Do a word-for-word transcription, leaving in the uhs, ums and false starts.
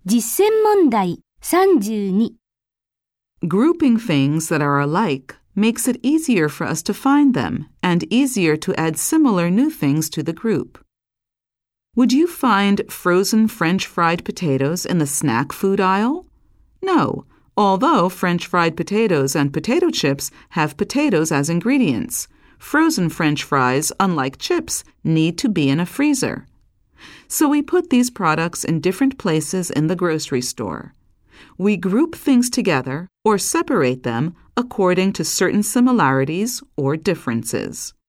実践問題さんじゅうに Grouping things that are alike makes it easier for us to find them and easier to add similar new things to the group. Would you find frozen French fried potatoes in the snack food aisle? No, although French fried potatoes and potato chips have potatoes as ingredients. Frozen French fries, unlike chips, need to be in a freezer. So we put these products in different places in the grocery store. We group things together or separate them according to certain similarities or differences.